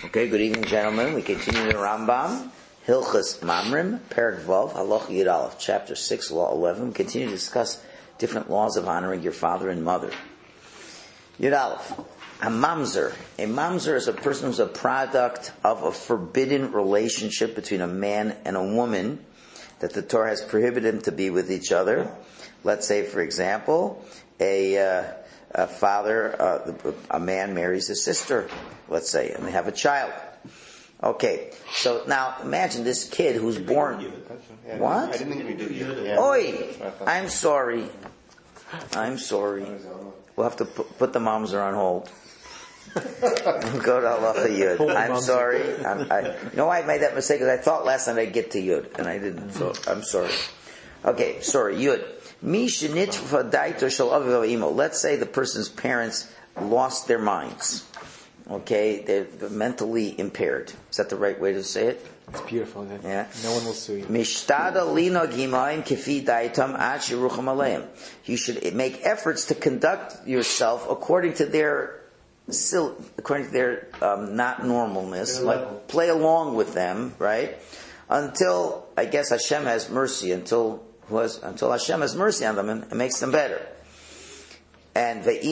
Okay, good evening, gentlemen. We continue the Rambam, Hilchas Mamrim, Perek Vav, Halacha Yud Aleph, Chapter 6, Law 11. We continue to discuss different laws of honoring your father and mother. Yud Aleph, a mamzer. A mamzer is a person who's a product of a forbidden relationship between a man and a woman that the Torah has prohibited them to be with each other. Let's say, for example, a man marries his sister, let's say, and they have a child. Okay, so now imagine this kid who's born. What? I didn't think we did yet. Oi! I'm sorry. We'll have to put the moms on hold. Go to Halacha Yud. I'm sorry. You know why I made that mistake? Because I thought last night I'd get to Yud, and I didn't. So I'm sorry. Okay, sorry. Yud. Let's say the person's parents lost their minds. Okay, they're mentally impaired. Is that the right way to say it? It's beautiful. Yeah. No one will sue you. You should make efforts to conduct yourself according to their not normalness. Like play along with them, right? Until I guess Hashem has mercy. Until Hashem has mercy on them and makes them better. And so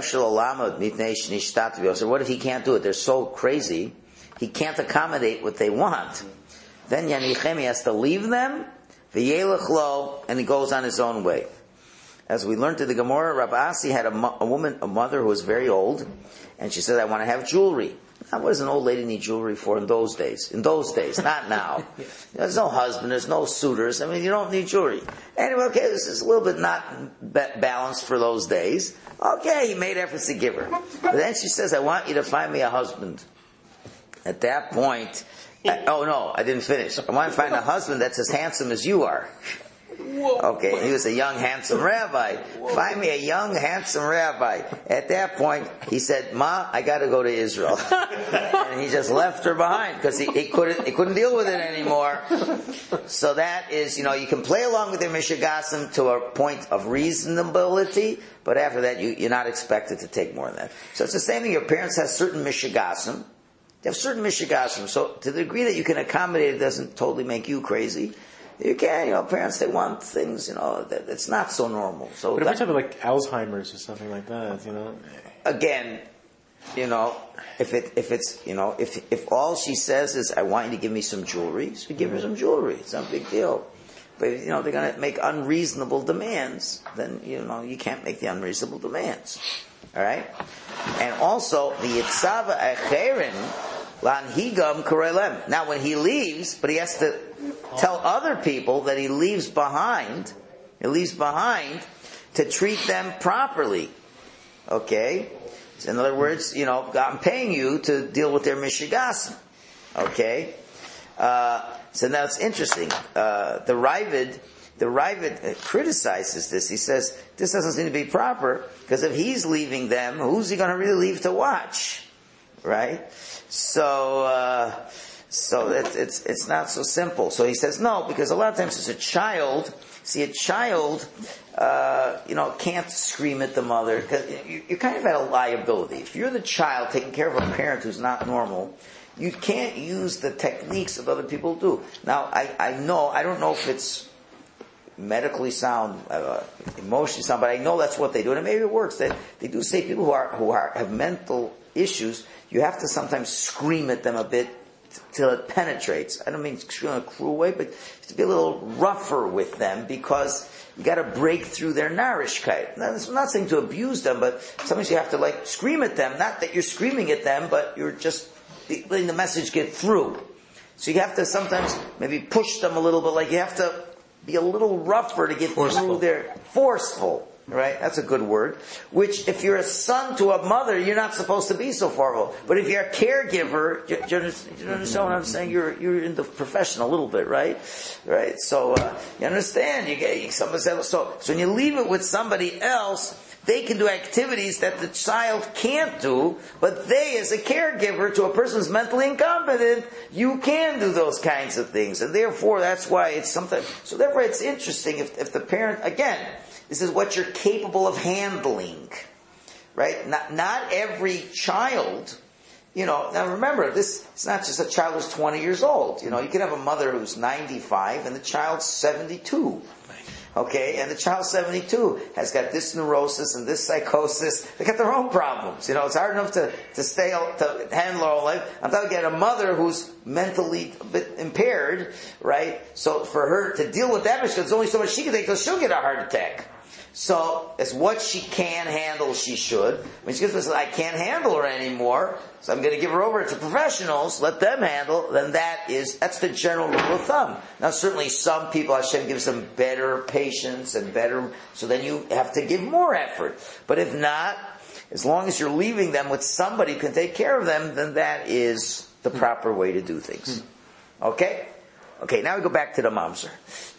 what if he can't do it? They're so crazy, he can't accommodate what they want. Then Yanichem, he has to leave them, and he goes on his own way. As we learned in the Gemara, Rabbi Asi had a mother who was very old, and she said, I want to have jewelry. Now, what does an old lady need jewelry for in those days? In those days, not now. There's no husband, there's no suitors. I mean, you don't need jewelry. Anyway, okay, this is a little bit not balanced for those days. Okay, he made efforts to give her. But then she says, I want you to find me a husband. At that point, I didn't finish. I want to find a husband that's as handsome as you are. Okay, he was a young, handsome rabbi. Find me a young, handsome rabbi. At that point, he said, Ma, I got to go to Israel. And he just left her behind because he couldn't deal with it anymore. So that is, you can play along with your Mishigasim to a point of reasonability, but after that, you're not expected to take more than that. So it's the same thing. Your parents have certain Mishigasim. They have certain Mishigasim. So to the degree that you can accommodate it doesn't totally make you crazy. You can, parents, they want things, that it's not so normal. So but if we're talking like Alzheimer's or something like that, Again, if all she says is, I want you to give me some jewelry, so give her some jewelry. It's not a big deal. But if, they're going to make unreasonable demands, then, you can't make the unreasonable demands. Alright? And also, the Yitzava Echerin, Lanhigam Kurelem. Now when he leaves, but he has to tell other people that he leaves behind to treat them properly. Okay? So in other words, I'm paying you to deal with their Mishigasim. Okay? So now it's interesting. The Ravid criticizes this. He says, this doesn't seem to be proper, because if he's leaving them, who's he going to really leave to watch? Right? So it's not so simple. So he says no, because a lot of times it's a child. See, a child, can't scream at the mother, because you're kind of at a liability. If you're the child taking care of a parent who's not normal, you can't use the techniques that other people do. Now, I don't know if it's medically sound, emotionally sound, but I know that's what they do, and maybe it works. They do say people who have mental issues, you have to sometimes scream at them a bit till it penetrates. I don't mean scream in a cruel way, but to be a little rougher with them, because you got to break through their narishkeit. Now, I'm not saying to abuse them, but sometimes you have to scream at them. Not that you're screaming at them, but you're just letting the message get through. So you have to sometimes maybe push them a little bit. You have to be a little rougher to get through their forceful. Right? That's a good word. Which, if you're a son to a mother, you're not supposed to be so forceful. But if you're a caregiver, do you understand what I'm saying? You're in the profession a little bit, right? Right? So, you understand? Somebody said, so when you leave it with somebody else, they can do activities that the child can't do, but they, as a caregiver to a person who's mentally incompetent, you can do those kinds of things. And therefore, that's why it's something. So therefore, it's interesting if the parent, again, this is what you're capable of handling, right? Not every child now remember, it's not just a child who's 20 years old. You could have a mother who's 95 and the child's 72. Okay, and the child 72 has got this neurosis and this psychosis. They got their own problems. It's hard enough to handle our whole life. I'm talking about a mother who's mentally a bit impaired, right? So for her to deal with that, because there's only so much she can take, because she'll get a heart attack. So, it's what she can handle, she should. When she says, I can't handle her anymore, so I'm going to give her over to professionals, let them handle, then that's the general rule of thumb. Now, certainly some people, Hashem gives them better patience and better, so then you have to give more effort. But if not, as long as you're leaving them with somebody who can take care of them, then that is the proper way to do things. Okay? Okay, now we go back to the mamzer.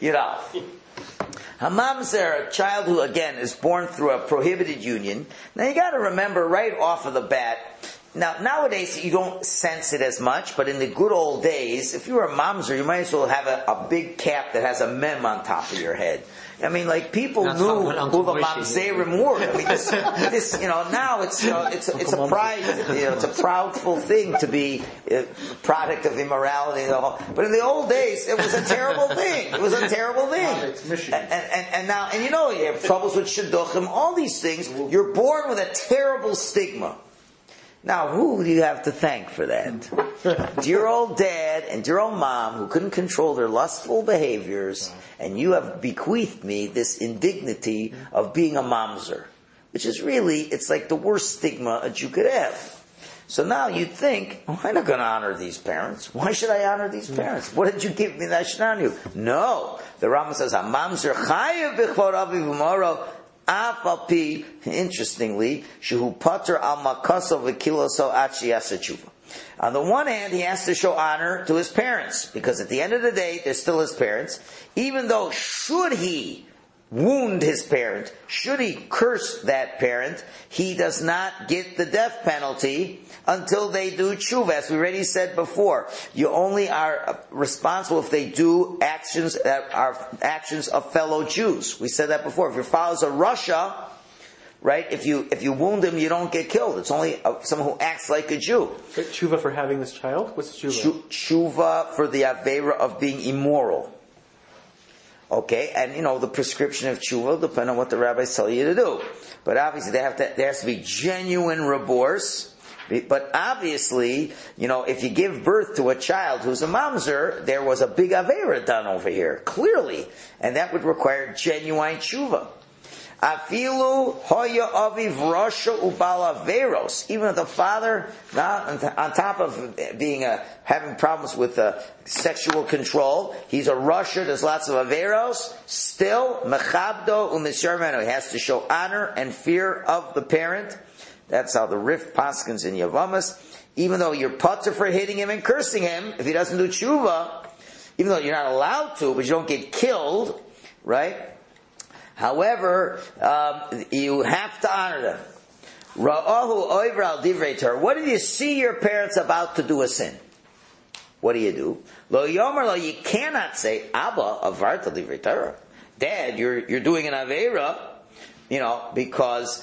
Hamamzer, a child who, again, is born through a prohibited union. Now you gotta remember right off of the bat, now nowadays you don't sense it as much, but in the good old days, if you were a mamzer, you might as well have a big cap that has a mem on top of your head. I mean, like, people knew who the mamzerim were. I mean, this, now it's a pride, it's a proudful thing to be a product of immorality and all. But in the old days, it was a terrible thing. It was a terrible thing. And now, you have troubles with shidduchim, all these things. You're born with a terrible stigma. Now, who do you have to thank for that? Dear old dad and dear old mom, who couldn't control their lustful behaviors, and you have bequeathed me this indignity of being a mamzer, which is really, it's like the worst stigma that you could have. So now you think, I'm not going to honor these parents. Why should I honor these parents? What did you give me that I should honor you? No. The Rambam says, mamzer chayev b'chvod aviv u'moro. Afapi, interestingly, shehu pater al makaso v'kiloso achi yasachuva. On the one hand, he has to show honor to his parents, because at the end of the day, they're still his parents. Even though, should he wound his parent, should he curse that parent, he does not get the death penalty until they do tshuva. As we already said before, you only are responsible if they do actions that are actions of fellow Jews. We said that before. If your father's a Russia, right, if you wound him, you don't get killed. It's only someone who acts like a Jew. But tshuva for having this child? What's tshuva? Tshuva for the avera of being immoral. Okay, and the prescription of tshuva depends on what the rabbis tell you to do. But obviously there has to be genuine remorse. But obviously, if you give birth to a child who's a mamzer, there was a big avera done over here, clearly. And that would require genuine tshuva. Afilu hoya aviv rasha ubal averos. Even if the father, on top of being having problems with sexual control, he's a rasha. There's lots of averos. Still, mechabdo u'misharmenu. He has to show honor and fear of the parent. That's how the Rif paskins in Yavamas. Even though you're patur for hitting him and cursing him, if he doesn't do tshuva, even though you're not allowed to, but you don't get killed, right? However, you have to honor them. Ra'ahu oivra al divrei Torah. What if you see your parents about to do a sin? What do? Lo yomer lo, you cannot say, Abba avarta divrei Torah. Dad, you're doing an avera, because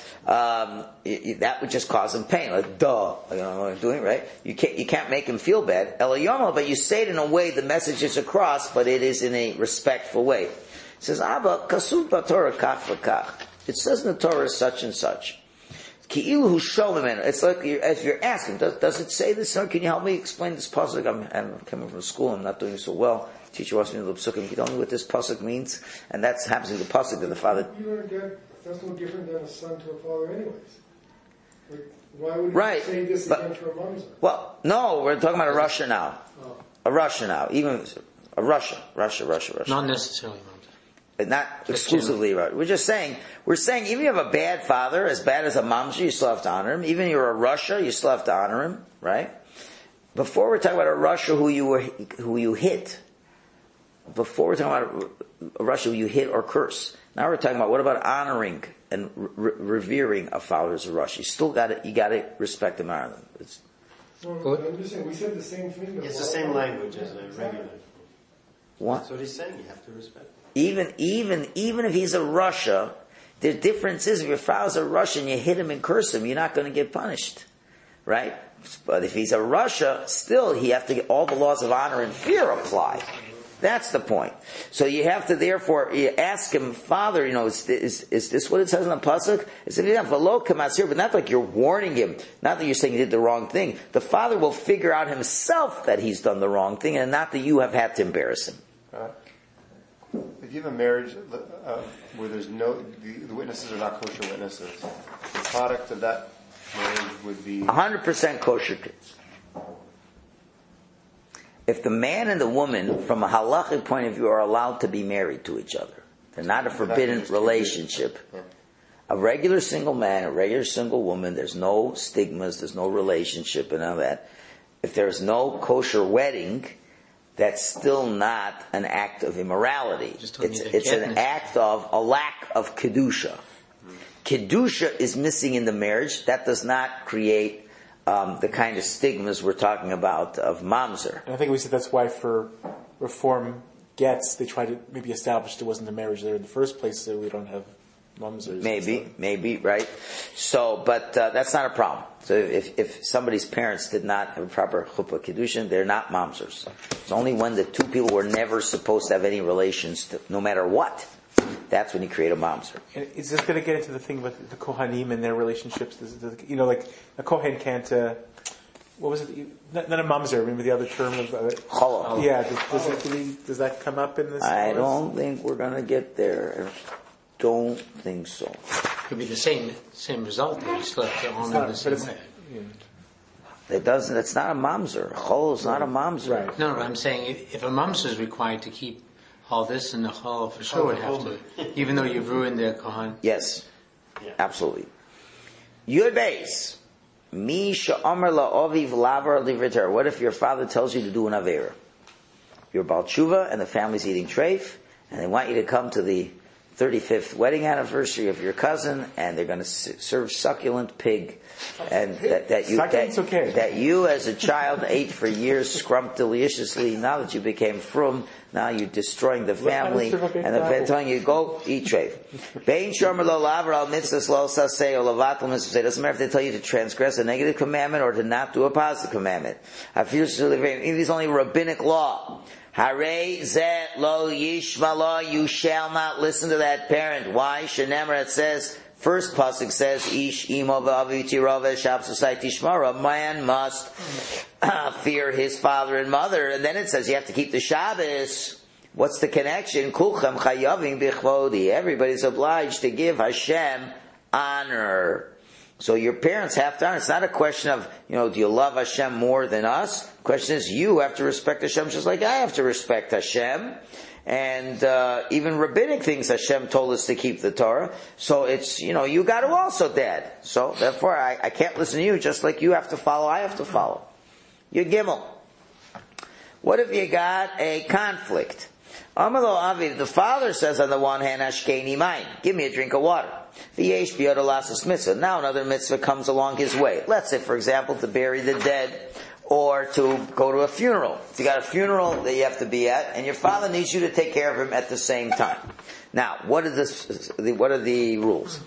that would just cause him pain. Like, duh, what I'm doing, right? You can't make him feel bad. El yomer, but you say it in a way the message is across, but it is in a respectful way. It says, Abba, kasub b'Torah kach v'kach. It says in the Torah such and such. Ki'ilu hu sholem. It's like as you're asking, does it say this? Or can you help me explain this pasuk? I'm coming from school. I'm not doing so well. Teacher wants me to do the psukim. Can you tell me what this pasuk means? And that happens to be the pasuk that the father. You and dad, that's no different than a son to a father, anyways. Like, why would you say this again for a mamzer? Well, no, we're talking about a Russia now. Oh. A Russia now, even a Russia. Not necessarily mamzer. Not exclusively right. We're saying, even if you have a bad father, as bad as a mamzer, you still have to honor him. Even if you're a Russia, you still have to honor him, right? Before we're talking about a Russia who you hit. Before we're talking about a Russia who you hit or curse. Now we're talking about what about honoring and revering a father as a Russia. You got to respect them, honor them. I'm just saying, we said the same thing. It's the same language as a regular. What? That's what he's saying. You have to respect. Even if he's a Russia, the difference is if your father's a Russian, you hit him and curse him, you're not going to get punished, right? But if he's a Rasha, still he have to get all the laws of honor and fear apply. That's the point. So you have to therefore ask him, Father, is this what it says in the pasuk? It's but not like you're warning him, not that you're saying he did the wrong thing. The father will figure out himself that he's done the wrong thing, and not that you have had to embarrass him. If you have a marriage where there's the witnesses are not kosher witnesses, the product of that marriage would be 100% kosher kids. If the man and the woman, from a halachic point of view, are allowed to be married to each other, they're not a forbidden relationship. A regular single man, a regular single woman, there's no stigmas, there's no relationship and all that. If there's no kosher wedding, that's still not an act of immorality. It's an act of a lack of kedusha. Kedusha is missing in the marriage. That does not create the kind of stigmas we're talking about of mamzer. And I think we said that's why for reform gets, they try to maybe establish there wasn't a marriage there in the first place, so we don't have mamzers. Maybe, right? So, but that's not a problem. So if somebody's parents did not have a proper chuppah kiddushin, they're not mamzers. It's only when the two people were never supposed to have any relations, no matter what. That's when you create a mamzer. And is this going to get into the thing with the Kohanim and their relationships? Like a Kohen can't, what was it? Not a mamzer, remember the other term of Cholov. Yeah, does that come up in this? I don't think we're going to get there. Don't think so. Could be the same result. You still have to honor the same way. It doesn't. It's not a mamzer. Chol is not a mamzer. Right. No, I'm saying if a mamzer is required to keep all this, and the chol for sure would have to, even though you've ruined their kohan. Yes, absolutely. Yud Beis. Mi she'omer la'oviv lavar livreter. What if your father tells you to do an avera? You're Baal Tshuva and the family's eating treif, and they want you to come to the 35th wedding anniversary of your cousin, and they're going to serve succulent pig, and that you as a child ate for years, scrumped deliciously. Now that you became frum, now you're destroying the family, and they're telling you, go eat treif. Bein shomer lo laver al mitzvahs lo saseh or lavatal mitzvahs. It doesn't matter if they tell you to transgress a negative commandment or to not do a positive commandment. It is only rabbinic law. Harei zeh lo yishma lo, you shall not listen to that parent. Why? Shenemer, it says, first pasuk says, Ish imo v'avi tirov v'shab society tishmara. A man must fear his father and mother. And then it says you have to keep the Shabbos. What's the connection? Kulchem chayavim bichvodi. Everybody's obliged to give Hashem honor. So your parents have to honor. It's not a question of, do you love Hashem more than us? The question is, you have to respect Hashem just like I have to respect Hashem. And even rabbinic things Hashem told us to keep the Torah. So it's, you got to also, Dad. So therefore I can't listen to you just like you have to follow, I have to follow. Your Gimel. What if you got a conflict? Amalo Aviv, the father says on the one hand, Ashkeni mine, give me a drink of water. V'yesh b'yodalasas mitzvah. Now another mitzvah comes along his way. Let's say, for example, to bury the dead, or to go to a funeral. If you got a funeral that you have to be at, and your father needs you to take care of him at the same time. Now, what are the rules?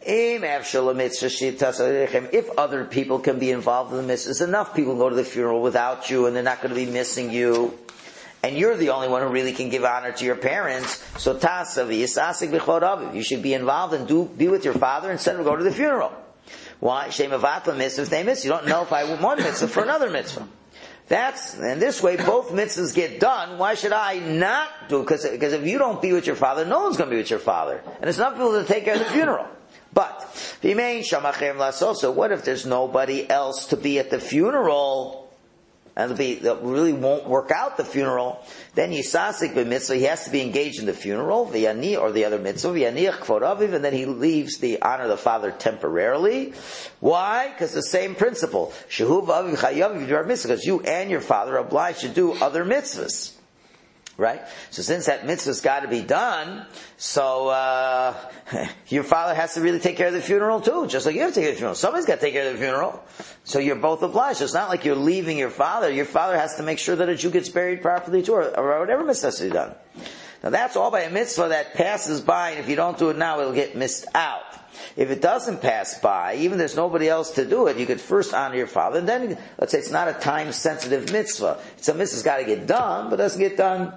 If other people can be involved in the mitzvahs, enough people go to the funeral without you, and they're not going to be missing you. And you're the only one who really can give honor to your parents. So you should be involved and be with your father instead of go to the funeral. Why? Shem avatla mitzvah if they miss. You don't know if I want one mitzvah for another mitzvah. And this way both mitzvahs get done. Why should I not do? Because if you don't be with your father, no one's going to be with your father. And there's enough people to take care of the funeral. But, so what if there's nobody else to be at the funeral? And that really won't work out the funeral, then Yisasik b'mitzvah, he has to be engaged in the funeral, v'yani, or the other mitzvah, v'yaniach kvod aviv, and then he leaves the honor of the father temporarily. Why? Because the same principle. Shehu v'aviv chayav v'yidvar mitzvah, because you and your father are obliged to do other mitzvahs. Right? So since that mitzvah's got to be done, so your father has to really take care of the funeral too, just like you have to take care of the funeral. Somebody's got to take care of the funeral. So you're both obliged. It's not like you're leaving your father. Your father has to make sure that a Jew gets buried properly too, or whatever mitzvah has to be done. Now that's all by a mitzvah that passes by, and if you don't do it now, it'll get missed out. If it doesn't pass by, even there's nobody else to do it, you could first honor your father, and then, let's say it's not a time-sensitive mitzvah. It's a mitzvah's got to get done, but doesn't get done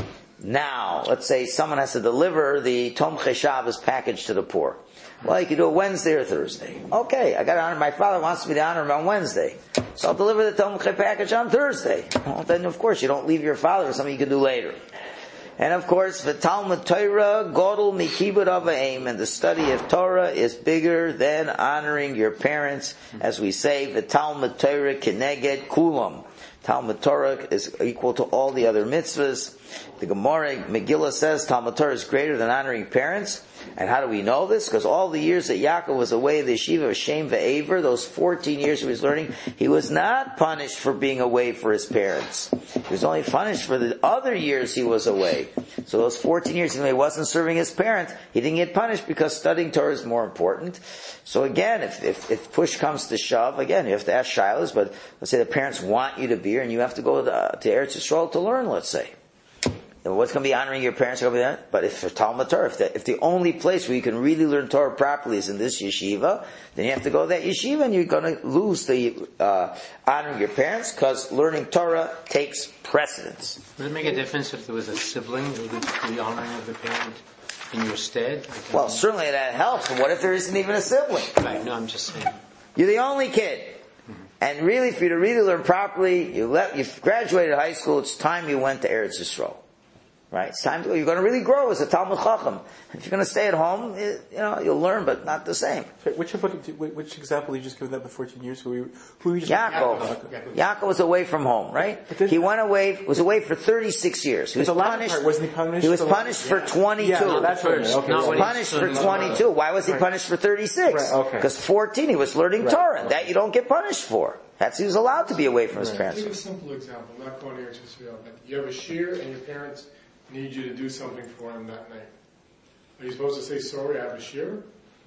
now. Let's say someone has to deliver the Tomchei Shabbos package to the poor. Well, you can do it Wednesday or Thursday. Okay, I got to honor, my father wants me to honor him on Wednesday. So I'll deliver the Tomchei package on Thursday. Well, then of course you don't leave your father for something you can do later. And of course, the Talmud Torah, Godel Mikibud Avaim, and the study of Torah is bigger than honoring your parents. As we say, the Talmud Torah Keneged Kulam. Talmud Torah is equal to all the other mitzvahs. The Gemara Megillah says Talmud Torah is greater than honoring parents. And how do we know this? Because all the years that Yaakov was away in the yeshiva of Shem Ve'aver, those 14 years he was learning, he was not punished for being away for his parents. He was only punished for the other years he was away. So those 14 years, even though he wasn't serving his parents, he didn't get punished because studying Torah is more important. So again, if push comes to shove, again, you have to ask shilas, but let's say the parents want you to be here and you have to go to Eretz Yisrael to learn, let's say. What's going to be honoring your parents? But if for Talmud Torah, if the only place where you can really learn Torah properly is in this yeshiva, then you have to go to that yeshiva, and you're going to lose the honoring your parents because learning Torah takes precedence. Would it make a difference if there was a sibling who did the honoring of the parent in your stead? Well, certainly that helps. But what if there isn't even a sibling? Right. No, I'm just saying. You're the only kid. And really, for you to really learn properly, you've graduated high school, it's time you went to Eretz Yisrael. Right? It's time to go. You're going to really grow as a Talmud Chacham. If you're going to stay at home, you'll learn, but not the same. Which example did you just give that the 14 years? Who you just Yaakov was away from home, right? He was away for 36 years. He was punished. Wasn't he punished? He was punished for 22. Yeah, that's right. He was punished for 22. Why was he punished for 36? Because 14 he was learning Torah, and that you don't get punished for. He was allowed to be away from his parents. Give a simple example, not going to Eretz Yisrael, but you have a shear and your parents need you to do something for him that night. Are you supposed to say, sorry, I have a shear?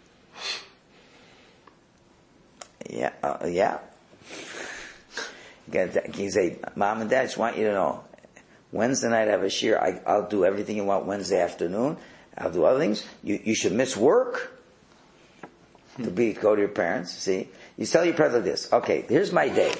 Yeah. You say, Mom and Dad, I just want you to know, Wednesday night I have a shear. I'll do everything you want Wednesday afternoon. I'll do other things. You should miss work to go to your parents. See, you tell your parents like this. Okay, here's my day.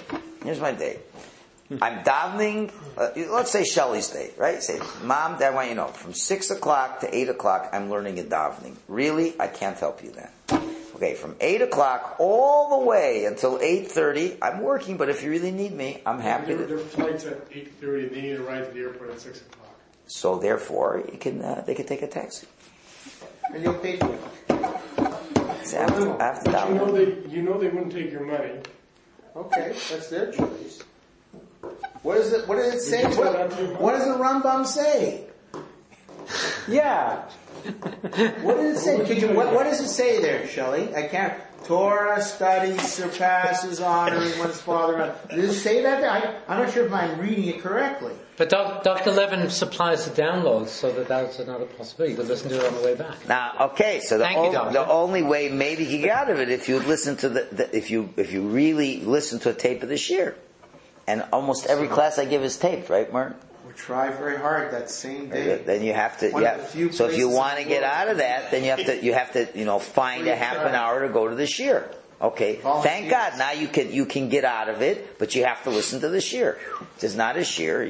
I'm davening, let's say Shelley's day, right? Say, Mom, Dad, I want you to know, from 6 o'clock to 8 o'clock, I'm learning in davening. Really? I can't help you then. Okay, from 8 o'clock all the way until 8:30, I'm working, but if you really need me, I'm happy to. There are flights at 8:30, they need to arrive at the airport at 6 o'clock. So therefore, they can take a taxi. And you'll pay for it. After you know they wouldn't take your money. Okay, that's their choice. What does it say? What does the Rambam say? Yeah. What does it say? What does it say there, Shelley? I can't. Torah study surpasses honoring one's father. Does it say that there? I'm not sure if I'm reading it correctly. But Dr. Levin supplies the downloads, so that's another possibility. You could listen to it on the way back. Now, okay, so the only way maybe you get out of it if you listen to if you really listen to a tape of the shir. And almost every class I give is taped, right, Martin? We try very hard that same day. Then you have to. So if you want to get out of that, then you have to find a half an hour to go to the shir. Okay. Thank God now you can get out of it, but you have to listen to the shir. It's not a shir.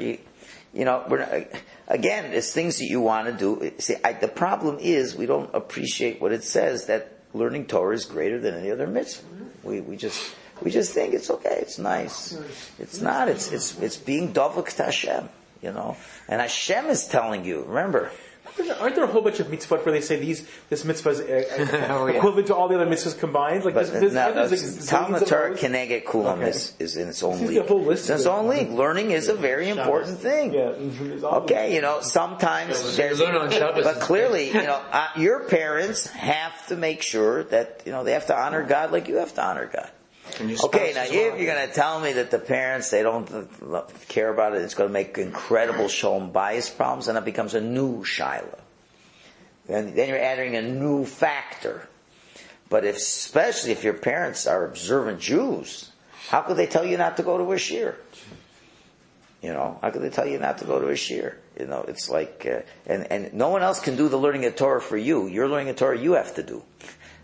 Again, it's things that you want to do. See, the problem is we don't appreciate what it says that learning Torah is greater than any other mitzvah. We just think it's okay, it's nice. It's not. It's being dovuk to Hashem, And Hashem is telling you. Remember, aren't there a whole bunch of mitzvot where they say this mitzvah is equivalent to all the other mitzvahs combined? Like Talmud Torah Keneged Kulam is in its own league. It's in its own league. Learning is a very important thing. Okay, sometimes there's, but clearly, your parents have to make sure that they have to honor God like you have to honor God. Okay, now if you're going to tell me that the parents, they don't care about it, it's going to make incredible shalom bias problems, then it becomes a new shaila. Then you're adding a new factor. But especially if your parents are observant Jews, how could they tell you not to go to a shir? How could they tell you not to go to a shir? It's like, and no one else can do the learning of Torah for you. You're learning of Torah you have to do.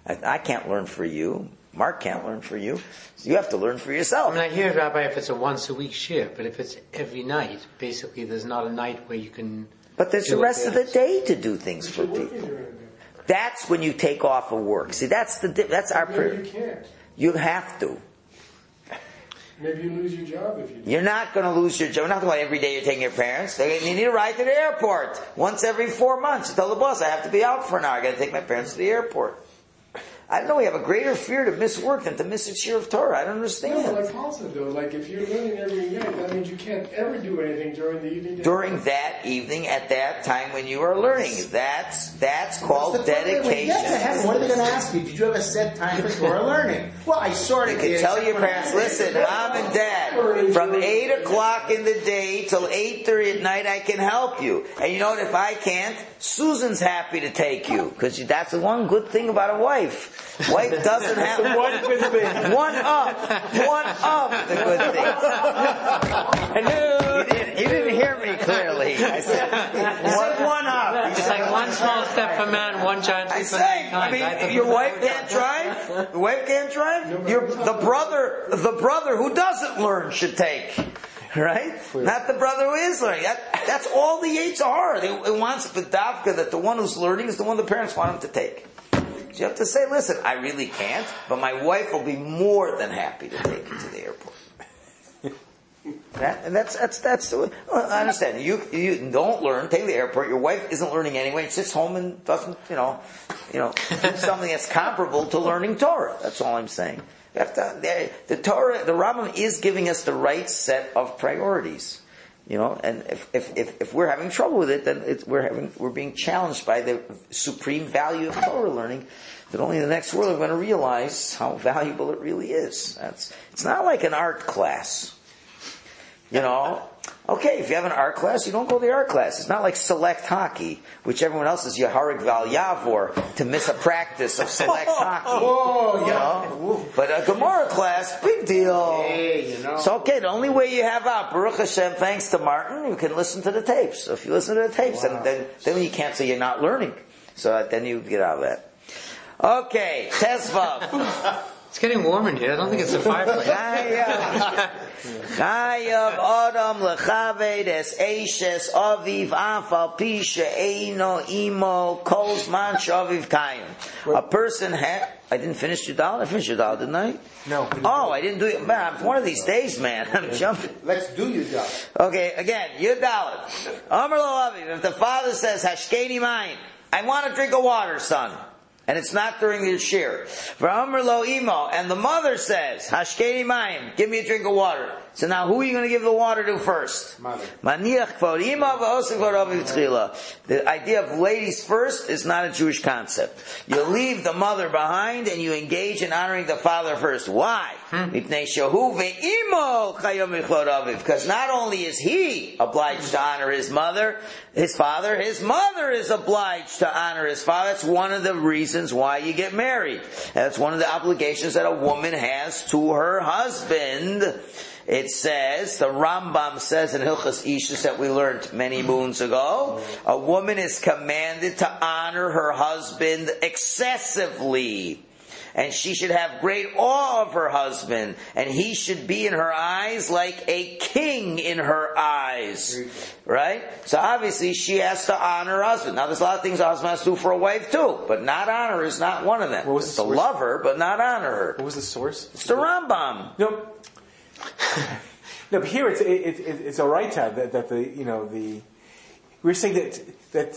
I can't learn for you. Mark can't learn for you. So you have to learn for yourself. I mean, I hear, Rabbi, if it's a once a week shir, but if it's every night, basically there's not a night where you can. But there's the rest of the day to do things for people. That's when you take off of work. See, that's our Maybe you can't. You have to. Maybe you lose your job if you do. You're not going to lose your job. You're not going to every day you're taking your parents. You need a ride to the airport once every 4 months. You tell the boss, I have to be out for an hour. I got to take my parents to the airport. I don't know. We have a greater fear to miss work than to miss a shir of Torah. I don't understand. No, like Paul said though, like if you're learning every night, that means you can't ever do anything during the evening. During that evening, at that time when you are learning, that's called dedication. What are they going to ask you? Did you have a set time for Torah learning? Well, I sort of You can tell your parents, listen, Mom and Dad, from 8 o'clock in the day till 8:30 at night, I can help you. And you know what? If I can't, Susan's happy to take you, because that's the one good thing about a wife. Wife doesn't have one good thing. One of the good things. Hello. You didn't hear me clearly. I said one up. It's like one small step for man, one giant I leap for say, mankind. your wife can't drive. Your wife can't drive. The brother who doesn't learn should take. Right? Not the brother who is learning. That's all the Yetzer Hara. It wants B'davka that the one who's learning is the one the parents want him to take. So you have to say, listen, I really can't, but my wife will be more than happy to take you to the airport. I understand. You don't learn, take the airport. Your wife isn't learning anyway. She sits home and doesn't, do something that's comparable to learning Torah. That's all I'm saying. You have to, the Torah, the Rambam is giving us the right set of priorities. And if we're having trouble with it, then we're being challenged by the supreme value of Torah learning. That only in the next world we're going to realize how valuable it really is. It's not like an art class. Okay, if you have an art class, you don't go to the art class. It's not like select hockey, which everyone else is Yaharik Val Yavor to miss a practice of select hockey. But a Gemara class, big deal. It's okay. The only way you have out, Baruch Hashem, thanks to Martin, you can listen to the tapes. So if you listen to the tapes, then you can't say you're not learning. So then you get out of that. Okay, Tesvav. It's getting warm in here. I don't think it's a fireplace. Chayav Adam lechaved es eishes aviv afal pisha eino imo kolzman shaviv kayim. A person I didn't finish Yudal. I finished Yudal, didn't I? No. Oh, I didn't do it. Man, one of these days, man, I'm jumping. Let's do Yudal. Okay, again, Yudal. Amar lo aviv. If the father says hashkeni mayim, I want a drink of water, son. And it's not during the shir. V'amar lo imo, and the mother says, Hashkeni mayim, give me a drink of water. So now who are you going to give the water to first? Mother. Maniach kvod ima v'osik kvod aviv tchila. The idea of ladies first is not a Jewish concept. You leave the mother behind and you engage in honoring the father first. Why? Mipnei shehu ve'imo chayom v'chvod aviv. Because not only is he obliged to honor his father, his mother is obliged to honor his father. That's one of the reasons why you get married. That's one of the obligations that a woman has to her husband. It says, the Rambam says in Hilchas Ishus that we learned many moons ago, a woman is commanded to honor her husband excessively. And she should have great awe of her husband. And he should be in her eyes like a king in her eyes. Right? So obviously she has to honor her husband. Now there's a lot of things a husband has to do for a wife too. But not honor is not one of them. What was the to love her, but not honor her. What was the source? It's the Rambam. No, but here it's all right that we're saying that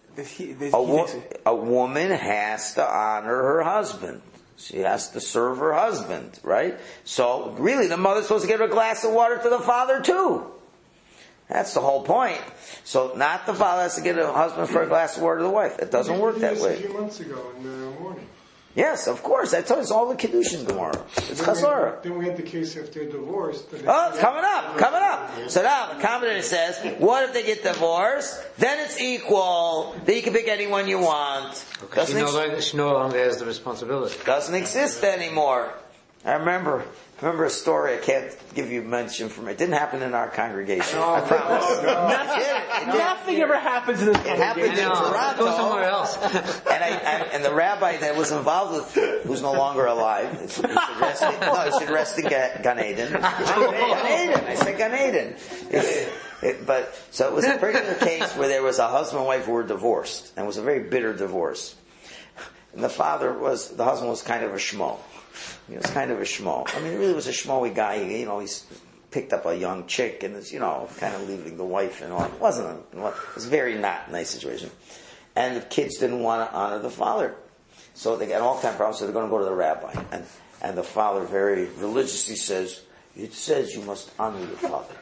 a woman has to honor her husband. She has to serve her husband, right? So really the mother's supposed to give a glass of water to the father too. That's the whole point. So not the father has to get a husband for a glass of water to the wife. It doesn't work that way. A few months ago in the morning. Yes, of course. I told you it's all the Kiddushin Gemara. It's Chazara. Then we had the case if they're divorced. Oh, it's coming up. So now the commentator says, what if they get divorced? Then it's equal. Then you can pick anyone you want. She no longer has the responsibility. Doesn't exist anymore. I remember remember a story. I can't give you much information. It didn't happen in our congregation. I promise. Nothing ever happens in this It happened in Toronto. Go somewhere else. And the rabbi that was involved with, who's no longer alive, he should rest in Gan Eden. I said Gan Eden. So it was a particular case where there was a husband and wife who were divorced, and it was a very bitter divorce. And the husband was kind of a schmo. He was kind of a schmo. I mean, he really was a schmoey guy. He's picked up a young chick and is, kind of leaving the wife and all. It was a very not nice situation. And the kids didn't want to honor the father. So they got all kinds of problems, so they're going to go to the rabbi. And the father very religiously says, it says you must honor your father.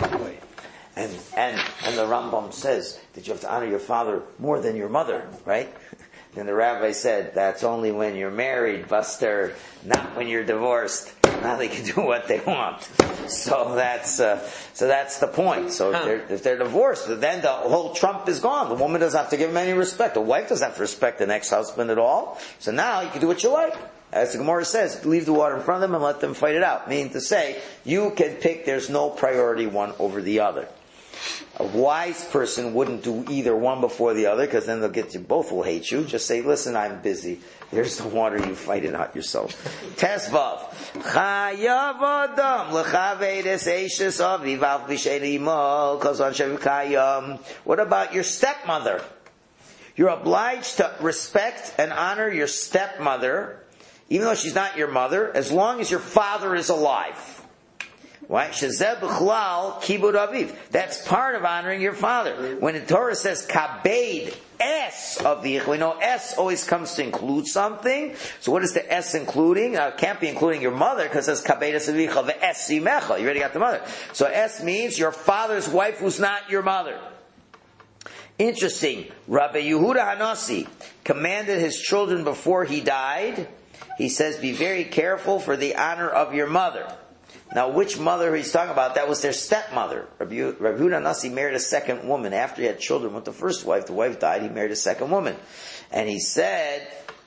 And the Rambam says that you have to honor your father more than your mother, right? And the rabbi said, that's only when you're married, Buster, not when you're divorced. Now they can do what they want. So that's the point. So if they're divorced, then the whole trump is gone. The woman doesn't have to give him any respect. The wife doesn't have to respect the next husband at all. So now you can do what you like. As the Gemara says, leave the water in front of them and let them fight it out. Meaning to say, you can pick, there's no priority one over the other. A wise person wouldn't do either one before the other, because then both will hate you. Just say, listen, I'm busy. There's the water, you fight it out yourself. Tesvav. Chayav adam l'chavedes eishes aviv al v'shein imo kozon shem kayam. What about your stepmother? You're obliged to respect and honor your stepmother, even though she's not your mother, as long as your father is alive. Right? Shezeh b'chlal kibud aviv. That's part of honoring your father. When the Torah says kabed es avich, we know es always comes to include something. So what is the es including? It can't be including your mother, because it says kabed es avicha ve'es imecha. You already got the mother. So es means your father's wife who's not your mother. Interesting. Rabbi Yehuda Hanasi commanded his children before he died. He says, be very careful for the honor of your mother. Now, which mother he's talking about? That was their stepmother. Rabbi Yehuda Hanasi married a second woman. After he had children with the first wife, the wife died, he married a second woman. And he said,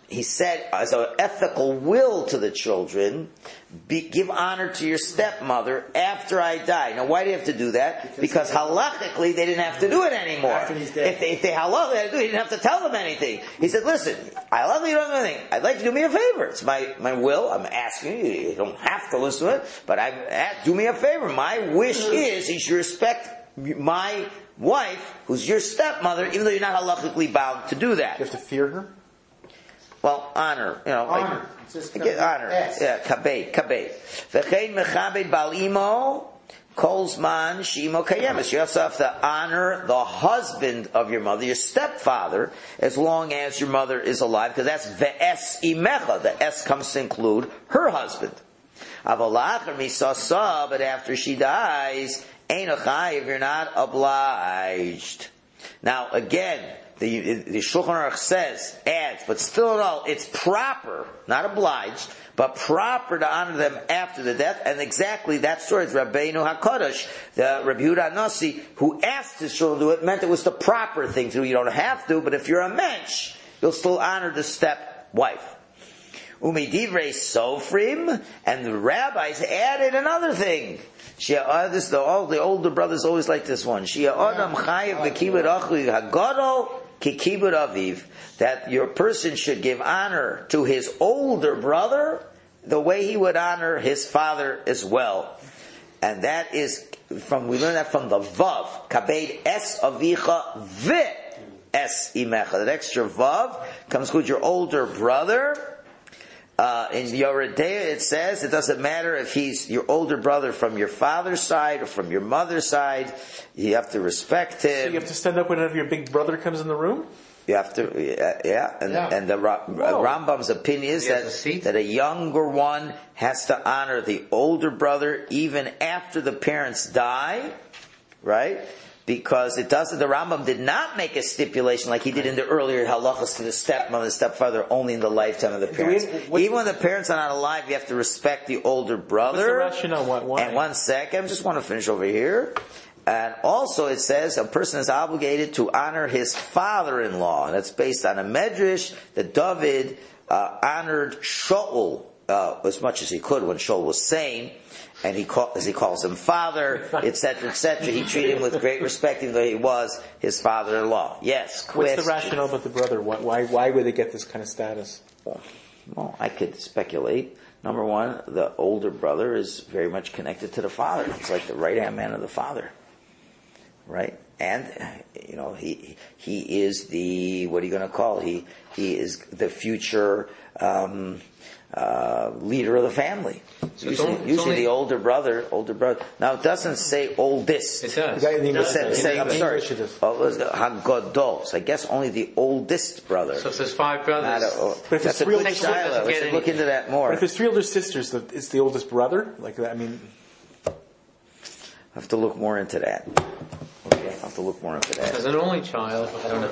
as an ethical will to the children, give honor to your stepmother after I die. Now, why do you have to do that? Because halachically, they didn't have to do it anymore. After he's dead. If they halachically had to do it, he didn't have to tell them anything. He said, listen, I love you, you don't do anything. I'd like you to do me a favor. It's my will. I'm asking you. You don't have to listen to it, but do me a favor. My wish is you should respect my wife, who's your stepmother, even though you're not halachically bound to do that. You have to fear her? Well, honor, honor. Honor. Yes. Yeah, kabed. V'chein mechabed bal imo, kol zman she'imo kayemes. You also have to honor the husband of your mother, your stepfather, as long as your mother is alive, because that's ve'es imecha. The es comes to include her husband. Avalachar misasa, but after she dies, ein achayiv, you're not obliged. Now, again, the Shulchan Aruch adds, but still in all, it's proper, not obliged, but proper to honor them after the death. And exactly that story is Rabbeinu HaKadosh, the Rabbi Yehuda Hanasi, who asked his children to do it, meant it was the proper thing to do. You don't have to, but if you're a mensch, you'll still honor the step-wife. Umidivrei Sofrim, and the rabbis added another thing. The older brothers always like this one. That your person should give honor to his older brother the way he would honor his father as well. And that is we learn that from the Vav. Kabed es avicha ve es imecha. That extra Vav comes with your older brother. In Yoreh De'ah it says it doesn't matter if he's your older brother from your father's side or from your mother's side. You have to respect him. So you have to stand up whenever your big brother comes in the room? You have to, And the Rambam's opinion is that a younger one has to honor the older brother even after the parents die, right? Because the Rambam did not make a stipulation like he did in the earlier halachas to the stepmother and stepfather only in the lifetime of the parents. Even when the parents are not alive, you have to respect the older brother. What's the rationale? Why? And 1 second, I just want to finish over here. And also it says a person is obligated to honor his father-in-law. And that's based on a medrash that David honored Shaul as much as he could when Shaul was sane, and as he calls him father, etc., etc. He treated him with great respect, even though he was his father-in-law. Yes. What's the rationale about the brother? Why would they get this kind of status? Well, I could speculate. Number one, the older brother is very much connected to the father. It's like the right-hand man of the father, right? And he is the, what are you going to call it? He is the future leader of the famey. Usually the older brother. Now it doesn't say oldest. It does. I'm sorry. Hagodol. So I guess only the oldest brother. So it says 5 brothers. But if That's it's a three good older shiloh. We should look into that more. But if there's 3 older sisters, it's the oldest brother? Like that, I mean... I have to look more into that. Okay, I'll have to look more into that. As an only child, I don't know.